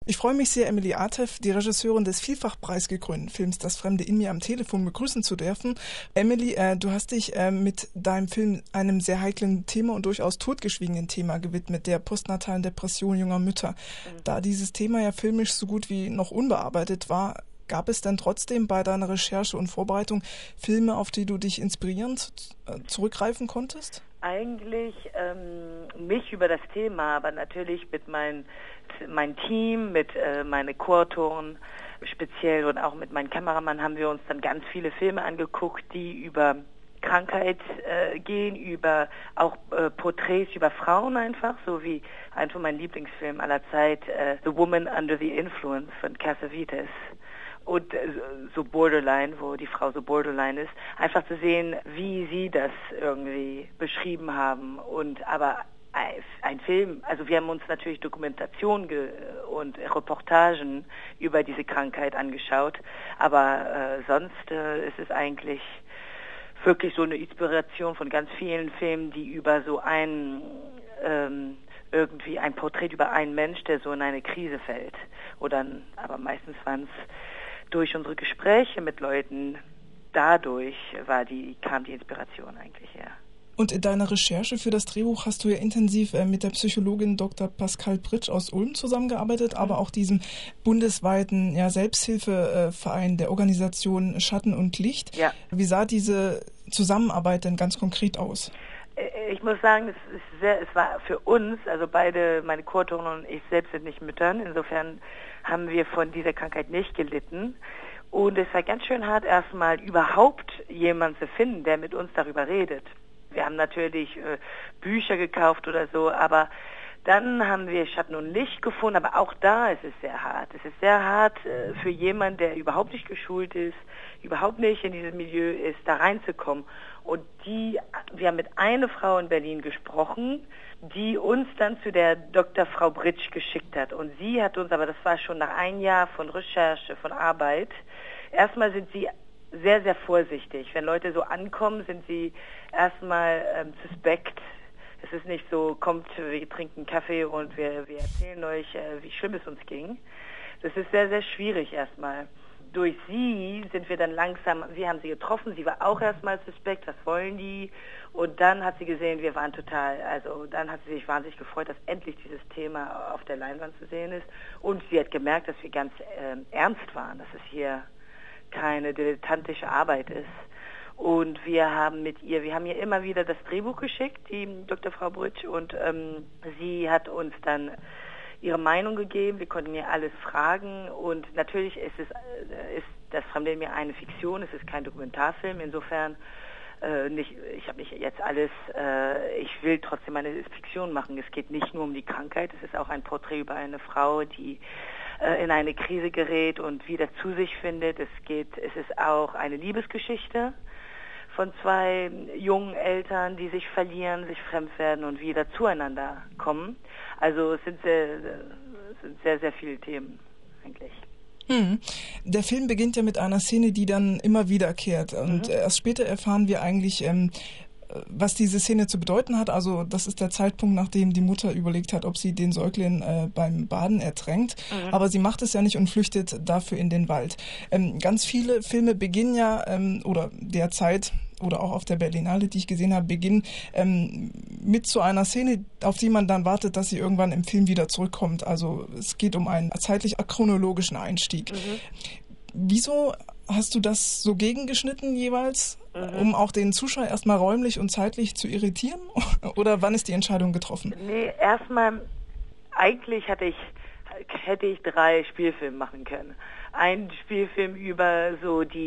Ich freue mich sehr, Emily Artef, die Regisseurin des vielfach preisgekrönten Films Das Fremde in mir am Telefon begrüßen zu dürfen. Emily, du hast dich mit deinem Film einem sehr heiklen Thema und durchaus totgeschwiegenen Thema gewidmet, der postnatalen Depression junger Mütter. Da dieses Thema ja filmisch so gut wie noch unbearbeitet war, gab es denn trotzdem bei deiner Recherche und Vorbereitung Filme, auf die du dich inspirierend zurückgreifen konntest? Eigentlich nicht über das Thema, aber natürlich mit mein Team, mit meine Co-Autoren speziell und auch mit meinem Kameramann haben wir uns dann ganz viele Filme angeguckt, die über Krankheit gehen, über auch Porträts über Frauen einfach, so wie ein von meinen Lieblingsfilmen aller Zeit, The Woman Under the Influence von Cassavetes. Und so Borderline, wo die Frau so Borderline ist, einfach zu sehen, wie sie das irgendwie beschrieben haben. Und aber ein Film, also wir haben uns natürlich Dokumentation und Reportagen über diese Krankheit angeschaut, aber sonst ist es eigentlich wirklich so eine Inspiration von ganz vielen Filmen, die über so irgendwie ein Porträt über einen Mensch, der so in eine Krise fällt. Aber meistens waren es durch unsere Gespräche mit Leuten, dadurch kam die Inspiration eigentlich her. Und in deiner Recherche für das Drehbuch hast du ja intensiv mit der Psychologin Dr. Pascal Pritsch aus Ulm zusammengearbeitet, aber auch diesem bundesweiten Selbsthilfeverein der Organisation Schatten und Licht. Ja. Wie sah diese Zusammenarbeit denn ganz konkret aus? Ich muss sagen, es war für uns, also beide, meine Co-Autorin und ich selbst sind nicht Müttern, insofern haben wir von dieser Krankheit nicht gelitten. Und es war ganz schön hart, erstmal überhaupt jemanden zu finden, der mit uns darüber redet. Wir haben natürlich Bücher gekauft oder so, aber dann haben wir Schatten und Licht gefunden, aber auch da ist es sehr hart. Es ist sehr hart für jemanden, der überhaupt nicht geschult ist, überhaupt nicht in diesem Milieu ist, da reinzukommen. Und wir haben mit einer Frau in Berlin gesprochen, die uns dann zu der Dr. Frau Pritsch geschickt hat. Und sie hat uns, aber das war schon nach einem Jahr von Recherche, von Arbeit, erstmal sind sie sehr, sehr vorsichtig. Wenn Leute so ankommen, sind sie erstmal suspekt. Es ist nicht so, kommt, wir trinken Kaffee und wir erzählen euch, wie schlimm es uns ging. Das ist sehr, sehr schwierig erstmal. Durch sie sind wir dann langsam, wir haben sie getroffen, sie war auch erstmal suspekt, was wollen die? Und dann hat sie gesehen, wir waren dann hat sie sich wahnsinnig gefreut, dass endlich dieses Thema auf der Leinwand zu sehen ist. Und sie hat gemerkt, dass wir ganz ernst waren, dass es hier keine dilettantische Arbeit ist. Und wir haben ihr immer wieder das Drehbuch geschickt, die Dr. Frau Pritsch, und sie hat uns dann ihre Meinung gegeben, wir konnten ihr alles fragen und natürlich ist das Fremde in mir eine Fiktion, es ist kein Dokumentarfilm, insofern ich habe nicht jetzt alles, ich will trotzdem eine Fiktion machen, es geht nicht nur um die Krankheit, es ist auch ein Porträt über eine Frau, die in eine Krise gerät und wieder zu sich findet, es ist auch eine Liebesgeschichte von zwei jungen Eltern, die sich verlieren, sich fremd werden und wieder zueinander kommen. Also es sind sehr, sehr viele Themen eigentlich. Der Film beginnt ja mit einer Szene, die dann immer wiederkehrt. Und erst später erfahren wir eigentlich, was diese Szene zu bedeuten hat. Also das ist der Zeitpunkt, nachdem die Mutter überlegt hat, ob sie den Säugling beim Baden ertränkt. Aber sie macht es ja nicht und flüchtet dafür in den Wald. Ganz viele Filme beginnen ja, oder derzeit, oder auch auf der Berlinale, die ich gesehen habe, beginnen mit so einer Szene, auf die man dann wartet, dass sie irgendwann im Film wieder zurückkommt. Also es geht um einen zeitlich chronologischen Einstieg. Wieso hast du das so gegengeschnitten jeweils, um auch den Zuschauer erstmal räumlich und zeitlich zu irritieren? Oder wann ist die Entscheidung getroffen? Nee, erstmal, eigentlich hätte ich 3 Spielfilme machen können. Ein Spielfilm über so das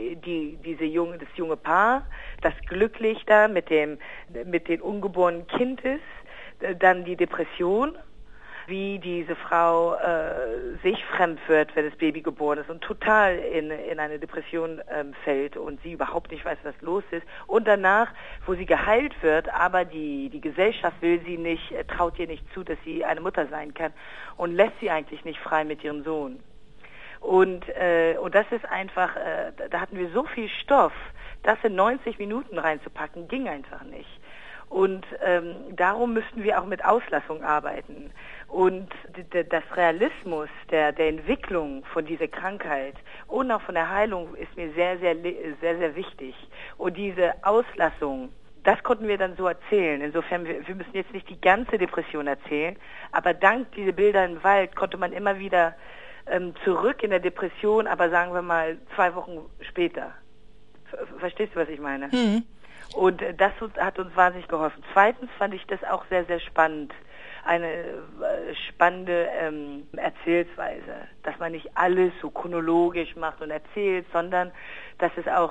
junge Paar, das glücklich da mit dem ungeborenen Kind ist, dann die Depression, wie diese Frau sich fremd wird, wenn das Baby geboren ist und total in eine Depression fällt und sie überhaupt nicht weiß, was los ist. Und danach, wo sie geheilt wird, aber die Gesellschaft will sie nicht, traut ihr nicht zu, dass sie eine Mutter sein kann und lässt sie eigentlich nicht frei mit ihrem Sohn. Und das ist einfach, da hatten wir so viel Stoff, das in 90 Minuten reinzupacken, ging einfach nicht. Und darum müssten wir auch mit Auslassung arbeiten. Und das Realismus der Entwicklung von dieser Krankheit und auch von der Heilung ist mir sehr, sehr, sehr, sehr wichtig. Und diese Auslassung, das konnten wir dann so erzählen. Insofern, wir müssen jetzt nicht die ganze Depression erzählen, aber dank dieser Bilder im Wald konnte man immer wieder zurück in der Depression, aber sagen wir mal 2 Wochen später. Verstehst du, was ich meine? Mhm. Und das hat uns wahnsinnig geholfen. Zweitens fand ich das auch sehr, sehr spannend. Eine spannende Erzählsweise, dass man nicht alles so chronologisch macht und erzählt, sondern dass es auch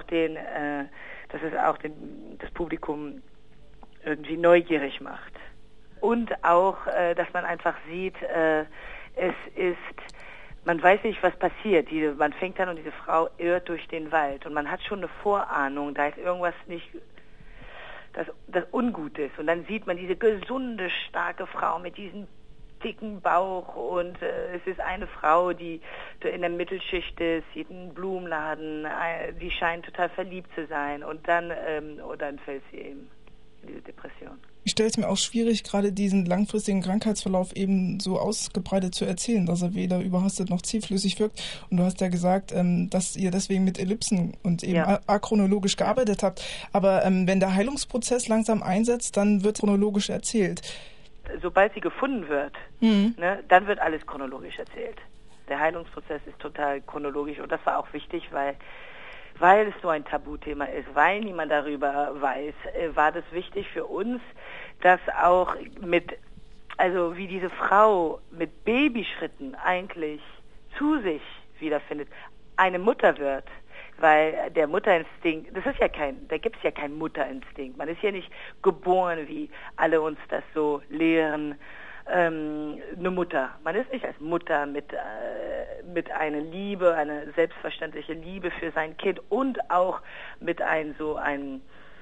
das Publikum irgendwie neugierig macht. Und auch, dass man einfach sieht, man weiß nicht, was passiert. Man fängt an und diese Frau irrt durch den Wald und man hat schon eine Vorahnung, da ist irgendwas nicht, das ungut ist. Und dann sieht man diese gesunde, starke Frau mit diesem dicken Bauch und es ist eine Frau, die in der Mittelschicht ist, sieht einen Blumenladen, die scheint total verliebt zu sein und dann fällt sie eben in diese Depression. Ich stelle es mir auch schwierig, gerade diesen langfristigen Krankheitsverlauf eben so ausgebreitet zu erzählen, dass er weder überhastet noch zielflüssig wirkt. Und du hast ja gesagt, dass ihr deswegen mit Ellipsen und eben achronologisch gearbeitet habt. Aber wenn der Heilungsprozess langsam einsetzt, dann wird chronologisch erzählt. Sobald sie gefunden wird, dann wird alles chronologisch erzählt. Der Heilungsprozess ist total chronologisch und das war auch wichtig, weil es so ein Tabuthema ist, weil niemand darüber weiß, war das wichtig für uns, dass auch wie diese Frau mit Babyschritten eigentlich zu sich wiederfindet, eine Mutter wird, weil der Mutterinstinkt, da gibt es ja keinen Mutterinstinkt. Man ist ja nicht geboren, wie alle uns das so lehren, eine Mutter. Man ist nicht als Mutter mit einer Liebe, eine selbstverständliche Liebe für sein Kind und auch mit so einem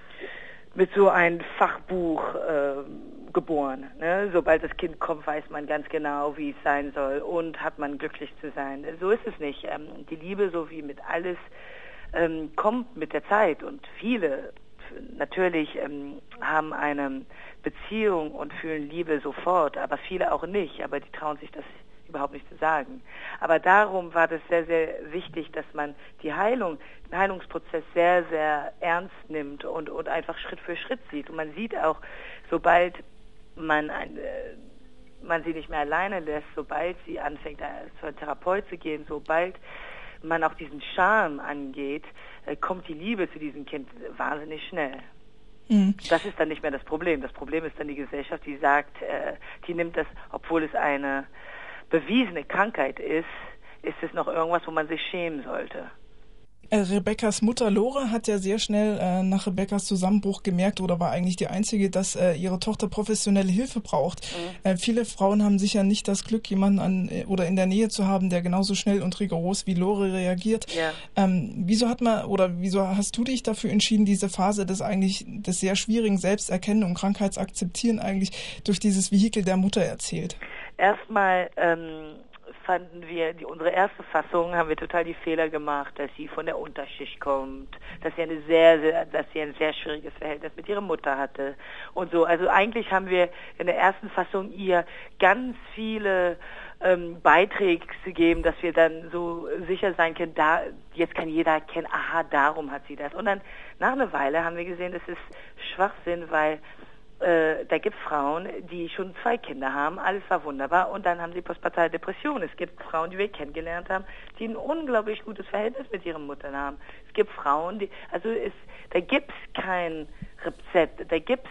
Fachbuch geboren. Ne? Sobald das Kind kommt, weiß man ganz genau, wie es sein soll und hat man glücklich zu sein. So ist es nicht. Die Liebe, so wie mit alles, kommt mit der Zeit und viele natürlich haben eine Beziehung und fühlen Liebe sofort, aber viele auch nicht, aber die trauen sich das überhaupt nicht zu sagen. Aber darum war das sehr, sehr wichtig, dass man den Heilungsprozess sehr, sehr ernst nimmt und einfach Schritt für Schritt sieht. Und man sieht auch, sobald man sie nicht mehr alleine lässt, sobald sie anfängt, zu einem Therapeut zu gehen, sobald man auch diesen Charme angeht, kommt die Liebe zu diesem Kind wahnsinnig schnell. Mhm. Das ist dann nicht mehr das Problem. Das Problem ist dann die Gesellschaft, die sagt, die nimmt das, obwohl es eine bewiesene Krankheit ist es noch irgendwas, wo man sich schämen sollte. Rebekkas Mutter Lore hat ja sehr schnell nach Rebekkas Zusammenbruch gemerkt oder war eigentlich die Einzige, dass ihre Tochter professionelle Hilfe braucht. Mhm. Viele Frauen haben sicher nicht das Glück, jemanden oder in der Nähe zu haben, der genauso schnell und rigoros wie Lore reagiert. Ja. Wieso hast du dich dafür entschieden, diese Phase des sehr schwierigen Selbsterkennen und Krankheitsakzeptieren eigentlich durch dieses Vehikel der Mutter erzählt? Erstmal fanden wir, unsere erste Fassung haben wir total die Fehler gemacht, dass sie von der Unterschicht kommt, dass sie ein sehr schwieriges Verhältnis mit ihrer Mutter hatte und so. Also eigentlich haben wir in der ersten Fassung ihr ganz viele Beiträge gegeben, dass wir dann so sicher sein können, jetzt kann jeder erkennen, aha, darum hat sie das. Und dann nach einer Weile haben wir gesehen, das ist Schwachsinn, weil da gibt es Frauen, die schon 2 Kinder haben, alles war wunderbar und dann haben sie postpartale Depression. Es gibt Frauen, die wir kennengelernt haben, die ein unglaublich gutes Verhältnis mit ihren Muttern haben. Es gibt Frauen, da gibt es kein Rezept, da gibt's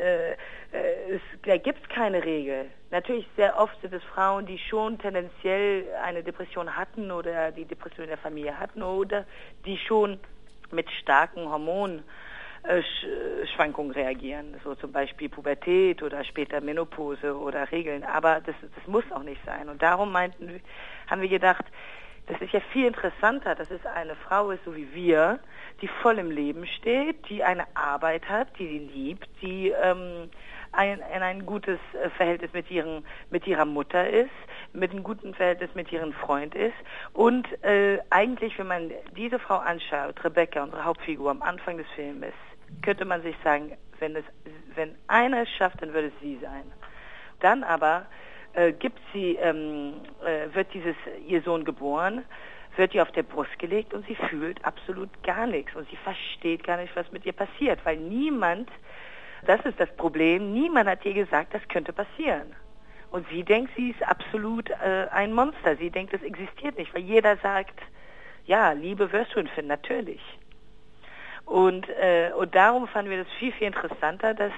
keine Regel. Natürlich sehr oft sind es Frauen, die schon tendenziell eine Depression hatten oder die Depression in der Familie hatten oder die schon mit starken Hormonschwankungen reagieren, so zum Beispiel Pubertät oder später Menopause oder Regeln, aber das muss auch nicht sein. Und darum haben wir gedacht, das ist ja viel interessanter, dass es eine Frau ist, so wie wir, die voll im Leben steht, die eine Arbeit hat, die sie liebt, die ein gutes Verhältnis mit ihrer Mutter ist, mit einem guten Verhältnis mit ihrem Freund ist und eigentlich, wenn man diese Frau anschaut, Rebecca, unsere Hauptfigur am Anfang des Filmes, könnte man sich sagen, wenn einer es schafft, dann würde es sie sein. Dann aber wird ihr Sohn geboren, wird ihr auf der Brust gelegt und sie fühlt absolut gar nichts und sie versteht gar nicht, was mit ihr passiert, weil das ist das Problem, niemand hat ihr gesagt, das könnte passieren. Und sie denkt, sie ist absolut ein Monster, sie denkt, das existiert nicht, weil jeder sagt, ja, Liebe wirst du finden, natürlich. Und darum fanden wir das viel, viel interessanter, dass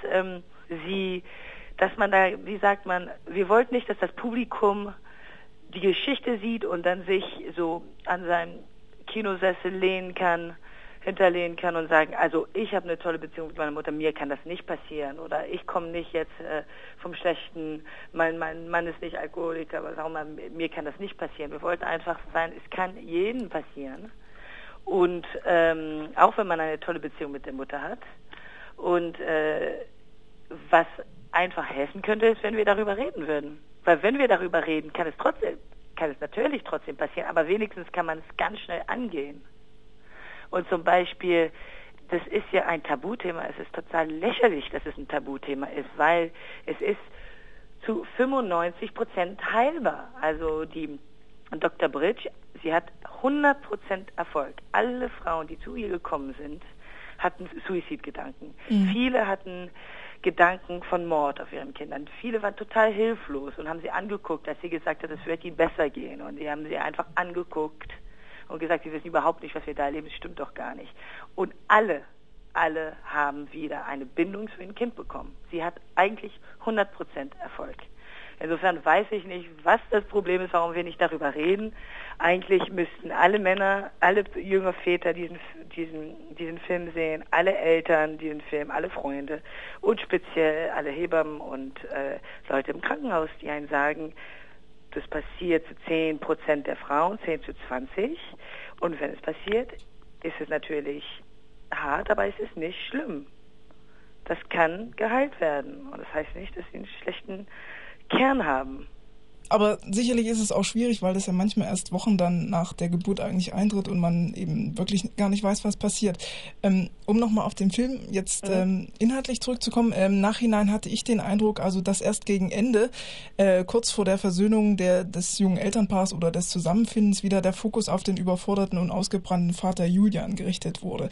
man da, wie sagt man, wir wollten nicht, dass das Publikum die Geschichte sieht und dann sich so an seinem Kinosessel hinterlehnen kann und sagen, also ich habe eine tolle Beziehung mit meiner Mutter, mir kann das nicht passieren oder ich komme nicht jetzt vom Schlechten, mein Mann ist nicht Alkoholiker, was auch immer, mir kann das nicht passieren. Wir wollten einfach sagen, es kann jedem passieren und auch wenn man eine tolle Beziehung mit der Mutter hat und was einfach helfen könnte, ist, wenn wir darüber reden würden. Weil wenn wir darüber reden, kann es natürlich trotzdem passieren, aber wenigstens kann man es ganz schnell angehen. Und zum Beispiel, das ist ja ein Tabuthema, es ist total lächerlich, dass es ein Tabuthema ist, weil es ist zu 95% heilbar. Also die Dr. Bridge, sie hat 100% Erfolg. Alle Frauen, die zu ihr gekommen sind, hatten Suizidgedanken. Viele hatten Gedanken von Mord auf ihren Kindern. Viele waren total hilflos und haben sie angeguckt, als sie gesagt hat, es wird ihnen besser gehen. Und die haben sie einfach angeguckt und gesagt, sie wissen überhaupt nicht, was wir da erleben, das stimmt doch gar nicht. Und alle haben wieder eine Bindung zu ihrem Kind bekommen. Sie hat eigentlich 100% Erfolg. Insofern weiß ich nicht, was das Problem ist, warum wir nicht darüber reden. Eigentlich müssten alle Männer, alle junge Väter diesen Film sehen, alle Eltern diesen Film, alle Freunde und speziell alle Hebammen und Leute im Krankenhaus, die einen sagen, das passiert zu 10% der Frauen, 10-20. Und wenn es passiert, ist es natürlich hart, aber es ist nicht schlimm. Das kann geheilt werden. Und das heißt nicht, dass sie einen schlechten Kern haben. Aber sicherlich ist es auch schwierig, weil das ja manchmal erst Wochen dann nach der Geburt eigentlich eintritt und man eben wirklich gar nicht weiß, was passiert. Um nochmal auf den Film jetzt inhaltlich zurückzukommen, im Nachhinein hatte ich den Eindruck, also dass erst gegen Ende, kurz vor der Versöhnung des jungen Elternpaars oder des Zusammenfindens, wieder der Fokus auf den überforderten und ausgebrannten Vater Julian gerichtet wurde.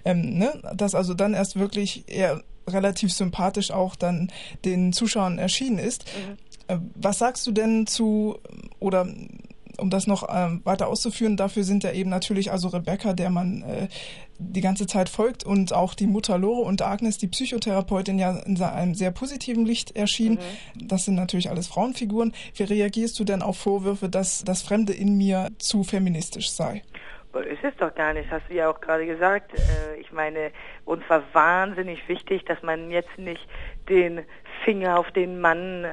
Dass also dann erst wirklich eher relativ sympathisch auch dann den Zuschauern erschienen ist. Was sagst du denn oder um das noch weiter auszuführen, dafür sind ja eben natürlich also Rebecca, der man die ganze Zeit folgt und auch die Mutter Lore und Agnes, die Psychotherapeutin, ja in einem sehr positiven Licht erschien. Das sind natürlich alles Frauenfiguren. Wie reagierst du denn auf Vorwürfe, dass das Fremde in mir zu feministisch sei? Es ist doch gar nicht, hast du ja auch gerade gesagt. Ich meine, uns war wahnsinnig wichtig, dass man jetzt nicht den Finger auf den Mann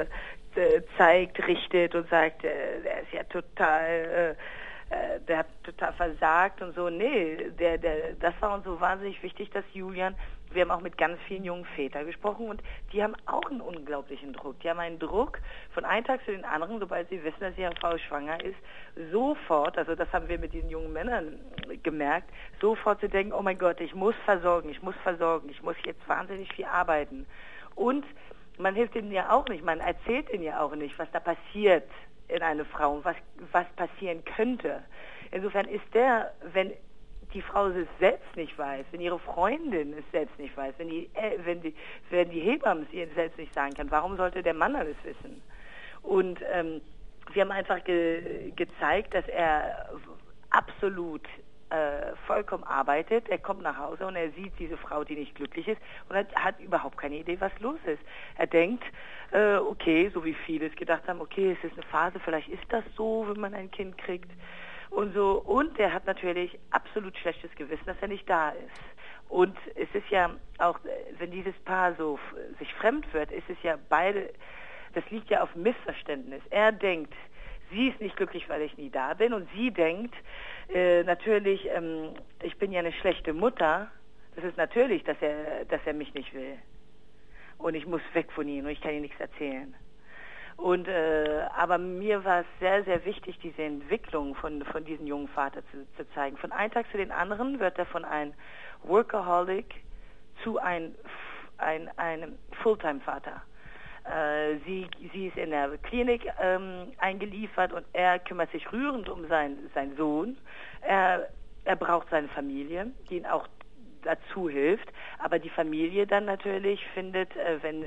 zeigt, richtet und sagt, der ist ja total, der hat total versagt und so. Nee, das war uns so wahnsinnig wichtig, dass Julian, wir haben auch mit ganz vielen jungen Vätern gesprochen und die haben auch einen unglaublichen Druck. Die haben einen Druck von einem Tag zu den anderen, sobald sie wissen, dass ihre Frau schwanger ist, sofort, also das haben wir mit diesen jungen Männern gemerkt, sofort zu denken, oh mein Gott, ich muss versorgen, ich muss jetzt wahnsinnig viel arbeiten. Und man hilft ihnen ja auch nicht, man erzählt ihnen ja auch nicht, was da passiert in einer Frau und was passieren könnte. Insofern ist wenn die Frau es selbst nicht weiß, wenn ihre Freundin es selbst nicht weiß, wenn die Hebamme es ihr selbst nicht sagen kann, warum sollte der Mann alles wissen? Und wir haben einfach gezeigt, dass er absolut vollkommen arbeitet. Er kommt nach Hause und er sieht diese Frau, die nicht glücklich ist und hat überhaupt keine Idee, was los ist. Er denkt, okay, so wie viele es gedacht haben, okay, es ist eine Phase, vielleicht ist das so, wenn man ein Kind kriegt und so. Und er hat natürlich absolut schlechtes Gewissen, dass er nicht da ist. Und es ist ja auch, wenn dieses Paar so sich fremd wird, ist es ja das liegt ja auf Missverständnis. Er denkt, sie ist nicht glücklich, weil ich nie da bin und sie denkt, natürlich, ich bin ja eine schlechte Mutter. Das ist natürlich, dass er mich nicht will. Und ich muss weg von ihm und ich kann ihm nichts erzählen. Und aber mir war es sehr, sehr wichtig, diese Entwicklung von diesem jungen Vater zu zeigen. Von einem Tag zu den anderen wird er von einem Workaholic zu einem Fulltime-Vater. Sie ist in der Klinik eingeliefert und er kümmert sich rührend um seinen Sohn. Er braucht seine Familie, die ihn auch dazu hilft. Aber die Familie dann natürlich findet, wenn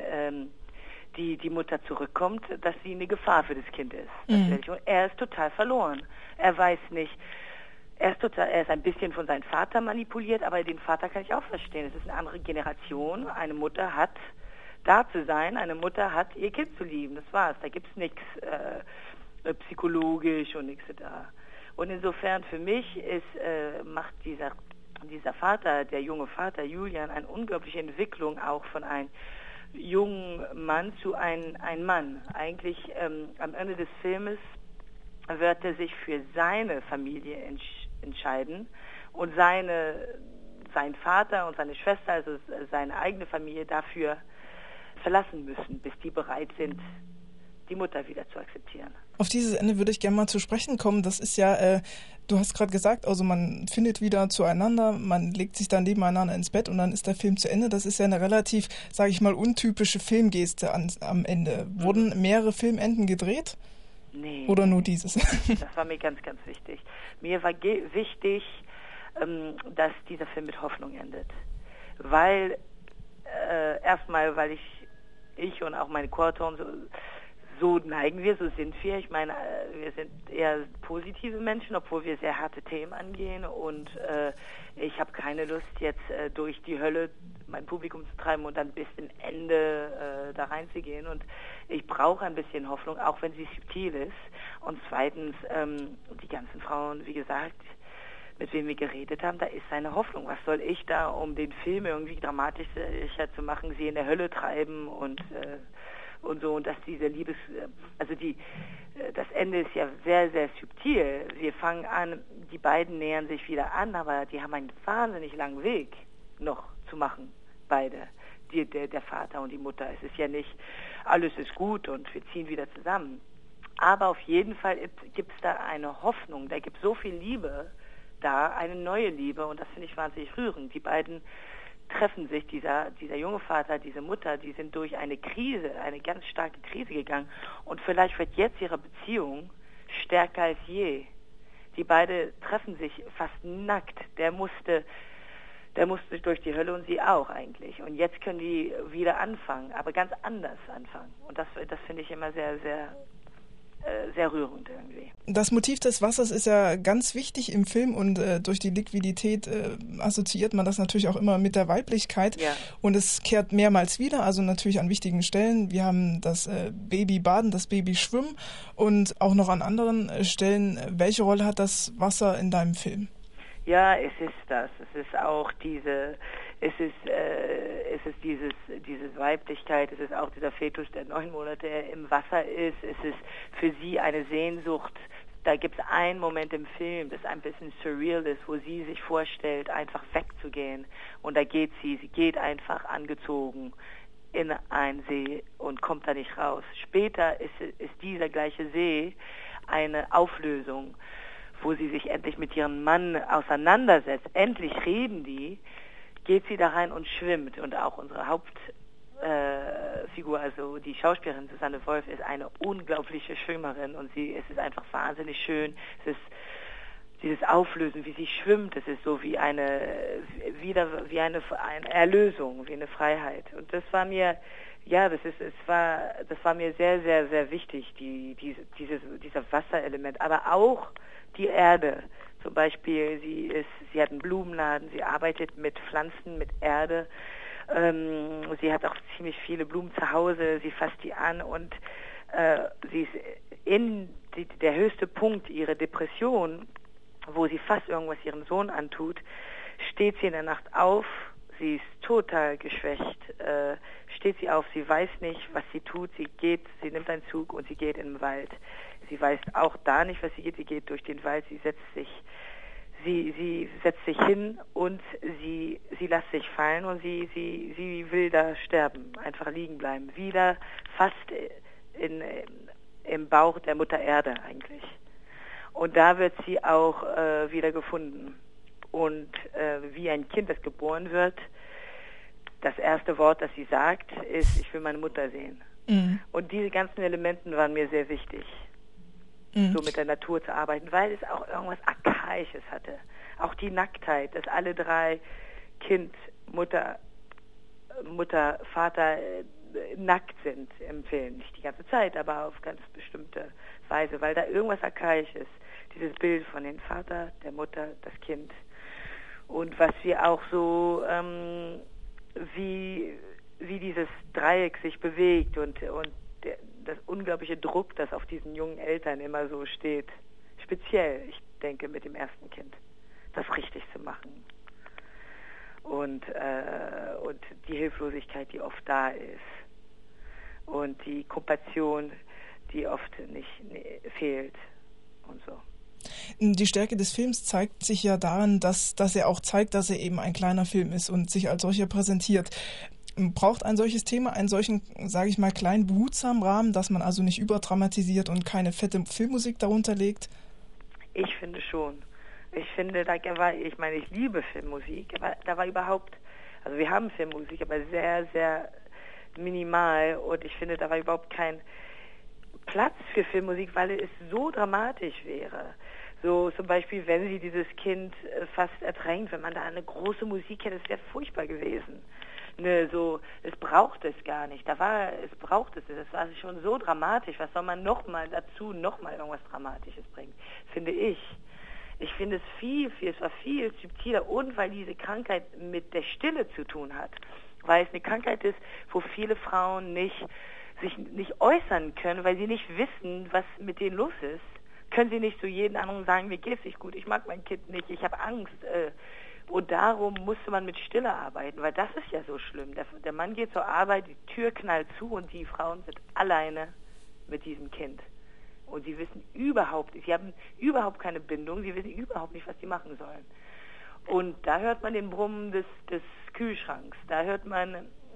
die Mutter zurückkommt, dass sie eine Gefahr für das Kind ist. Natürlich. Und er ist total verloren. Er weiß nicht. Er ist ein bisschen von seinem Vater manipuliert, aber den Vater kann ich auch verstehen. Es ist eine andere Generation. Eine Mutter hat da zu sein, eine Mutter hat ihr Kind zu lieben. Das war's. Da gibt's nichts psychologisch und nichts da. Und insofern für mich macht dieser Vater, der junge Vater Julian, eine unglaubliche Entwicklung auch von einem jungen Mann zu einem Mann. Eigentlich am Ende des Filmes wird er sich für seine Familie entscheiden und sein Vater und seine Schwester, also seine eigene Familie, dafür verlassen müssen, bis die bereit sind, die Mutter wieder zu akzeptieren. Auf dieses Ende würde ich gerne mal zu sprechen kommen. Das ist ja, du hast gerade gesagt, also man findet wieder zueinander, man legt sich dann nebeneinander ins Bett und dann ist der Film zu Ende. Das ist ja eine relativ, sage ich mal, untypische Filmgeste am Ende. Wurden mehrere Filmenden gedreht? Nee. Oder nur dieses? Das war mir ganz, ganz wichtig. Mir war wichtig, dass dieser Film mit Hoffnung endet. Weil, erstmal, weil ich und auch meine Co-Autoren so neigen wir, so sind wir. Ich meine, wir sind eher positive Menschen, obwohl wir sehr harte Themen angehen und ich habe keine Lust, jetzt durch die Hölle mein Publikum zu treiben und dann bis zum Ende da reinzugehen. Und ich brauche ein bisschen Hoffnung, auch wenn sie subtil ist. Und zweitens, die ganzen Frauen, wie gesagt, mit wem wir geredet haben, da ist eine Hoffnung. Was soll ich da, um den Film irgendwie dramatischer zu machen, sie in der Hölle treiben und so, und dass diese das Ende ist ja sehr, sehr subtil. Wir fangen an, die beiden nähern sich wieder an, aber die haben einen wahnsinnig langen Weg noch zu machen, beide. Der Vater und die Mutter. Es ist ja nicht, alles ist gut und wir ziehen wieder zusammen. Aber auf jeden Fall gibt es da eine Hoffnung, da gibt es so viel Liebe da, eine neue Liebe, und das finde ich wahnsinnig rührend. Die beiden treffen sich, dieser junge Vater, diese Mutter, die sind durch eine Krise, eine ganz starke Krise gegangen, und vielleicht wird jetzt ihre Beziehung stärker als je. Die beiden treffen sich fast nackt. Der musste durch die Hölle und sie auch eigentlich. Und jetzt können die wieder anfangen, aber ganz anders anfangen. Und das finde ich immer sehr, sehr sehr rührend irgendwie. Das Motiv des Wassers ist ja ganz wichtig im Film, und durch die Liquidität assoziiert man das natürlich auch immer mit der Weiblichkeit. Ja. Und es kehrt mehrmals wieder, also natürlich an wichtigen Stellen. Wir haben das Babybaden, das Babyschwimmen und auch noch an anderen Stellen. Welche Rolle hat das Wasser in deinem Film? Ja, es ist das. Es ist auch diese Weiblichkeit, es ist auch dieser Fetus, der 9 Monate im Wasser ist. Es ist für sie eine Sehnsucht. Da gibt es einen Moment im Film, das ein bisschen surreal ist, wo sie sich vorstellt, einfach wegzugehen. Und da geht sie geht einfach angezogen in einen See und kommt da nicht raus. Später ist dieser gleiche See eine Auflösung, wo sie sich endlich mit ihrem Mann auseinandersetzt. Endlich reden die, geht sie da rein und schwimmt. Und auch unsere Hauptfigur, also die Schauspielerin Susanne Wolf, ist eine unglaubliche Schwimmerin, und es ist einfach wahnsinnig schön. Es ist dieses Auflösen, wie sie schwimmt, es ist so wie eine Erlösung, wie eine Freiheit. Und das war mir, ja, das war mir sehr, sehr, sehr wichtig, dieser Wasserelement, aber auch die Erde. Zum Beispiel, sie hat einen Blumenladen, sie arbeitet mit Pflanzen, mit Erde. Sie hat auch ziemlich viele Blumen zu Hause, sie fasst die an, und sie ist der höchste Punkt ihrer Depression, wo sie fast irgendwas ihrem Sohn antut, steht sie in der Nacht auf, sie ist total geschwächt, steht sie auf, sie weiß nicht, was sie tut, sie nimmt einen Zug und sie geht in den Wald. Sie weiß auch da nicht, was sie geht durch den Wald, sie setzt sich hin und sie lässt sich fallen, und sie will da sterben, einfach liegen bleiben, wieder fast im Bauch der Mutter Erde eigentlich. Und da wird sie auch wieder gefunden. Und wie ein Kind, das geboren wird, das erste Wort, das sie sagt, ist: Ich will meine Mutter sehen. Und diese ganzen Elementen waren mir sehr wichtig, so mit der Natur zu arbeiten, weil es auch irgendwas Archaisches hatte. Auch die Nacktheit, dass alle drei, Kind, Mutter, Vater, nackt sind im Film. Nicht die ganze Zeit, aber auf ganz bestimmte Weise, weil da irgendwas archaisch ist. Dieses Bild von dem Vater, der Mutter, das Kind. Und was wir auch so, wie dieses Dreieck sich bewegt und das unglaubliche Druck, das auf diesen jungen Eltern immer so steht. Speziell, ich denke, mit dem ersten Kind, das richtig zu machen. Und die Hilflosigkeit, die oft da ist. Und die Kompassion, die oft nicht fehlt und so. Die Stärke des Films zeigt sich ja darin, dass er auch zeigt, dass er eben ein kleiner Film ist und sich als solcher präsentiert. Braucht ein solches Thema einen solchen, sage ich mal, kleinen, behutsamen Rahmen, dass man also nicht überdramatisiert und keine fette Filmmusik darunter legt? Ich finde schon. Ich finde, ich liebe Filmmusik, aber da war überhaupt, also wir haben Filmmusik, aber sehr, sehr minimal, und ich finde, da war überhaupt kein Platz für Filmmusik, weil es so dramatisch wäre. So zum Beispiel, wenn sie dieses Kind fast ertränkt, wenn man da eine große Musik hätte, das wäre furchtbar gewesen. Es braucht es gar nicht. Das war schon so dramatisch. Was soll man nochmal irgendwas Dramatisches bringen, finde ich. Ich finde es war viel subtiler, und weil diese Krankheit mit der Stille zu tun hat. Weil es eine Krankheit ist, wo viele Frauen sich nicht äußern können, weil sie nicht wissen, was mit denen los ist. Können sie nicht zu jedem anderen sagen, mir geht's nicht gut, ich mag mein Kind nicht, ich habe Angst. Und darum musste man mit Stille arbeiten, weil das ist ja so schlimm. Der Mann geht zur Arbeit, die Tür knallt zu und die Frauen sind alleine mit diesem Kind. Und sie haben überhaupt keine Bindung, sie wissen überhaupt nicht, was sie machen sollen. Und da hört man den Brummen des Kühlschranks, da hört man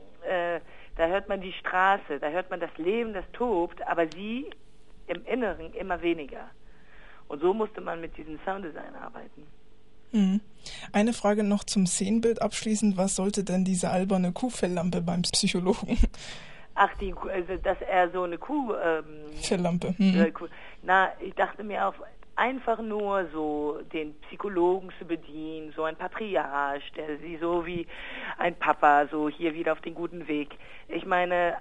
die Straße, da hört man das Leben, das tobt, aber sie im Inneren immer weniger. Und so musste man mit diesem Sounddesign arbeiten. Eine Frage noch zum Szenenbild abschließend. Was sollte denn diese alberne Kuhfelllampe beim Psychologen? Ach, dass er so eine Felllampe. Ich dachte mir auch, einfach nur so den Psychologen zu bedienen, so ein Patriarch, der sie so wie ein Papa so hier wieder auf den guten Weg. Ich meine,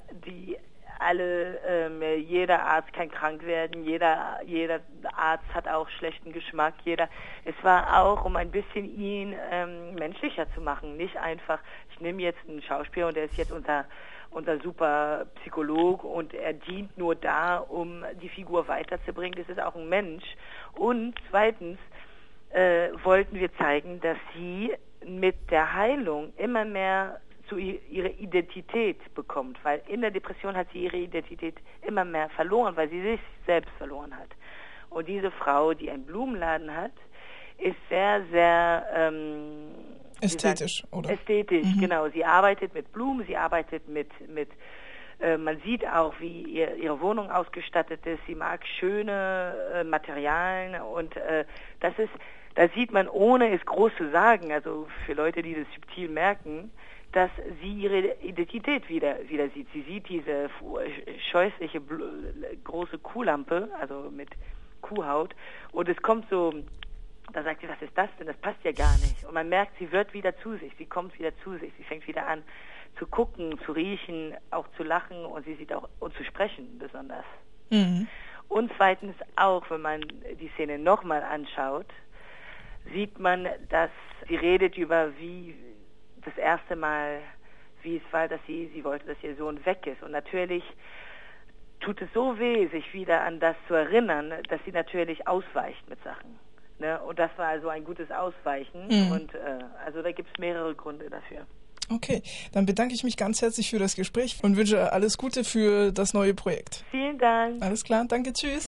jeder Arzt kann krank werden, jeder Arzt hat auch schlechten Geschmack, es war auch, um ein bisschen ihn menschlicher zu machen, nicht einfach, ich nehme jetzt einen Schauspieler und der ist jetzt unser super Psycholog und er dient nur da, um die Figur weiterzubringen. Das ist auch ein Mensch. Und zweitens wollten wir zeigen, dass sie mit der Heilung immer mehr zu ihre Identität bekommt, weil in der Depression hat sie ihre Identität immer mehr verloren, weil sie sich selbst verloren hat. Und diese Frau, die einen Blumenladen hat, ist sehr, sehr ästhetisch, oder? Ästhetisch, genau. Sie arbeitet mit Blumen, sie arbeitet mit man sieht auch, wie ihre Wohnung ausgestattet ist. Sie mag schöne Materialien und da sieht man, ohne es groß zu sagen, also für Leute, die das subtil merken, dass sie ihre Identität wieder sieht. Sie sieht diese scheußliche große Kuhlampe, also mit Kuhhaut, und es kommt so, da sagt sie, was ist das denn? Das passt ja gar nicht. Und man merkt, sie wird wieder zu sich, sie kommt wieder zu sich, sie fängt wieder an zu gucken, zu riechen, auch zu lachen, und sie sieht auch, und zu sprechen besonders. Und zweitens auch, wenn man die Szene nochmal anschaut, sieht man, dass sie redet über wie das erste Mal, wie es war, dass sie wollte, dass ihr Sohn weg ist. Und natürlich tut es so weh, sich wieder an das zu erinnern, dass sie natürlich ausweicht mit Sachen. Ne? Und das war also ein gutes Ausweichen. Und also da gibt es mehrere Gründe dafür. Okay, dann bedanke ich mich ganz herzlich für das Gespräch und wünsche alles Gute für das neue Projekt. Vielen Dank. Alles klar, danke, tschüss.